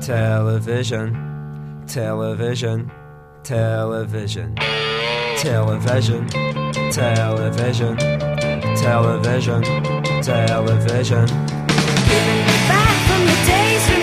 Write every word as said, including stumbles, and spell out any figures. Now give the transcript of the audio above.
Television, television, television, television, television, television, television. Giving me back from the days